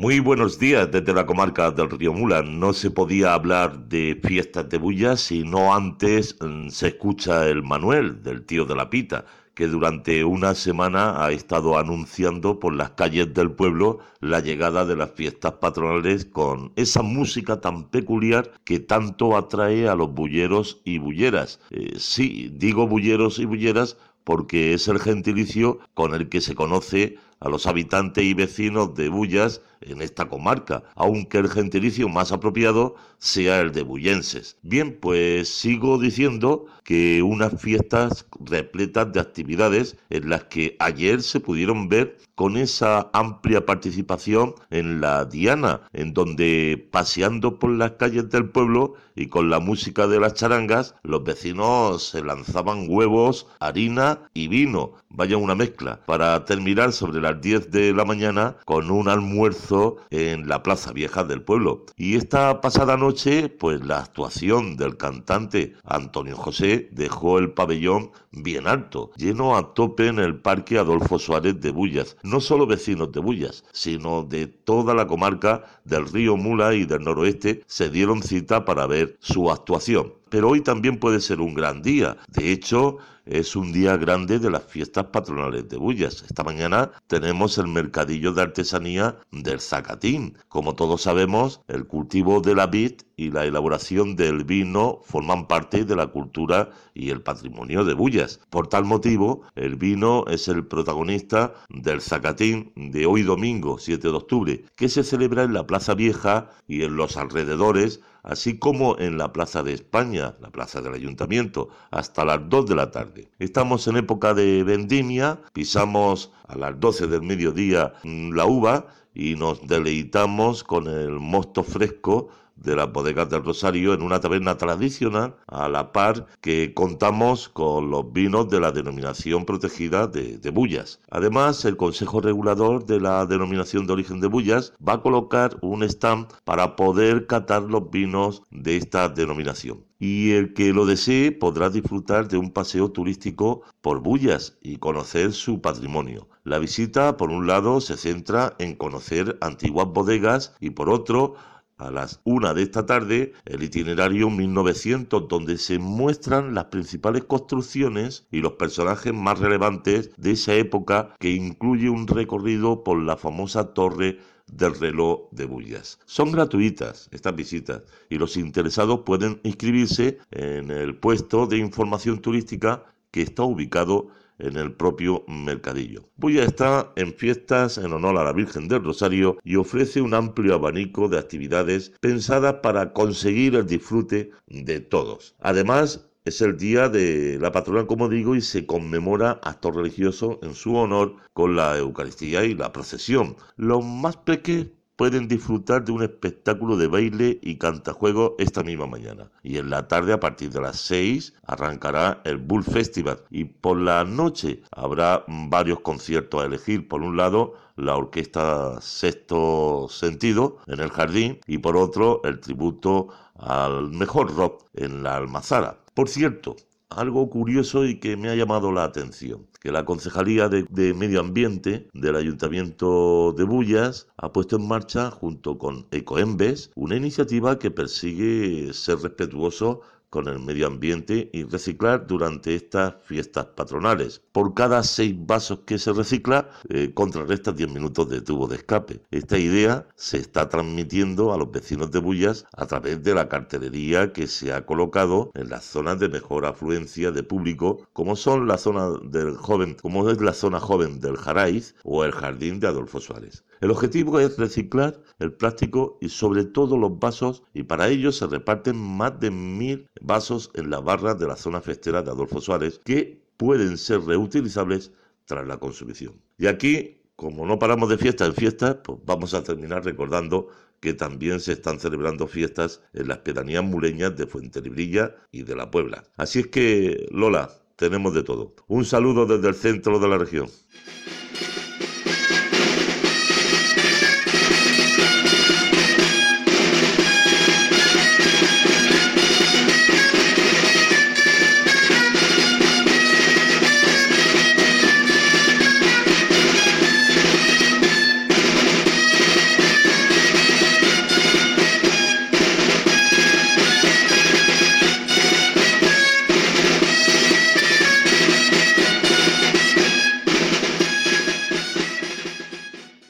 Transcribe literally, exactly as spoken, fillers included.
Muy buenos días desde la comarca del Río Mula. No se podía hablar de fiestas de Bullas si no antes mm, se escucha el Manuel, del tío de la Pita, que durante una semana ha estado anunciando por las calles del pueblo la llegada de las fiestas patronales con esa música tan peculiar que tanto atrae a los bulleros y bulleras. Eh, sí, digo bulleros y bulleras porque es el gentilicio con el que se conoce a los habitantes y vecinos de Bullas en esta comarca, aunque el gentilicio más apropiado sea el de bullenses. Bien, pues sigo diciendo que unas fiestas repletas de actividades en las que ayer se pudieron ver con esa amplia participación en la Diana, en donde paseando por las calles del pueblo y con la música de las charangas, los vecinos se lanzaban huevos, harina y vino, vaya una mezcla, para terminar sobre las diez de la mañana con un almuerzo en la Plaza Vieja del pueblo. Y esta pasada noche, pues la actuación del cantante Antonio José dejó el pabellón bien alto, lleno a tope en el Parque Adolfo Suárez de Bullas. No solo vecinos de Bullas, sino de toda la comarca del Río Mula y del noroeste se dieron cita para ver su actuación. Pero hoy también puede ser un gran día. De hecho, es un día grande de las fiestas patronales de Bullas. Esta mañana tenemos el mercadillo de artesanía del Zacatín. Como todos sabemos, el cultivo de la vid y la elaboración del vino forman parte de la cultura y el patrimonio de Bullas. Por tal motivo, el vino es el protagonista del Zacatín de hoy domingo, siete de octubre, que se celebra en la Plaza Vieja y en los alrededores, así como en la Plaza de España, la plaza del Ayuntamiento, hasta las dos de la tarde. Estamos en época de vendimia, pisamos a las doce del mediodía la uva y nos deleitamos con el mosto fresco de las bodegas del Rosario en una taberna tradicional, a la par que contamos con los vinos de la denominación protegida de, de Bullas. Además, el Consejo Regulador de la Denominación de Origen de Bullas va a colocar un stand para poder catar los vinos de esta denominación. Y el que lo desee podrá disfrutar de un paseo turístico por Bullas y conocer su patrimonio. La visita, por un lado, se centra en conocer antiguas bodegas y por otro, a las una de esta tarde, el itinerario mil novecientos, donde se muestran las principales construcciones y los personajes más relevantes de esa época, que incluye un recorrido por la famosa torre del reloj de Bullas. Son gratuitas estas visitas y los interesados pueden inscribirse en el puesto de información turística que está ubicado en el propio mercadillo. Bullas está en fiestas en honor a la Virgen del Rosario y ofrece un amplio abanico de actividades pensadas para conseguir el disfrute de todos. Además, es el día de la patrona, como digo, y se conmemora actos religiosos en su honor con la Eucaristía y la procesión. Los más pequeños pueden disfrutar de un espectáculo de baile y cantajuegos esta misma mañana. Y en la tarde, a partir de las seis, arrancará el Bull Festival. Y por la noche habrá varios conciertos a elegir. Por un lado, la orquesta Sexto Sentido en el Jardín y por otro, el tributo al mejor rock en la Almazara. Por cierto, algo curioso y que me ha llamado la atención, que la Concejalía de, de Medio Ambiente del Ayuntamiento de Bullas ha puesto en marcha, junto con Ecoembes, una iniciativa que persigue ser respetuoso con el medio ambiente y reciclar durante estas fiestas patronales. Por cada seis vasos que se recicla, eh, contrarresta diez minutos de tubo de escape. Esta idea se está transmitiendo a los vecinos de Bullas a través de la cartelería que se ha colocado en las zonas de mejor afluencia de público, como son la zona del joven, como es la zona joven del Jaraiz o el Jardín de Adolfo Suárez. El objetivo es reciclar el plástico y sobre todo los vasos, y para ello se reparten más de mil vasos en las barras de la zona festera de Adolfo Suárez que pueden ser reutilizables tras la consumición. Y aquí, como no paramos de fiesta en fiesta, pues vamos a terminar recordando que también se están celebrando fiestas en las pedanías muleñas de Fuentelibrilla y de La Puebla. Así es que, Lola, tenemos de todo. Un saludo desde el centro de la región.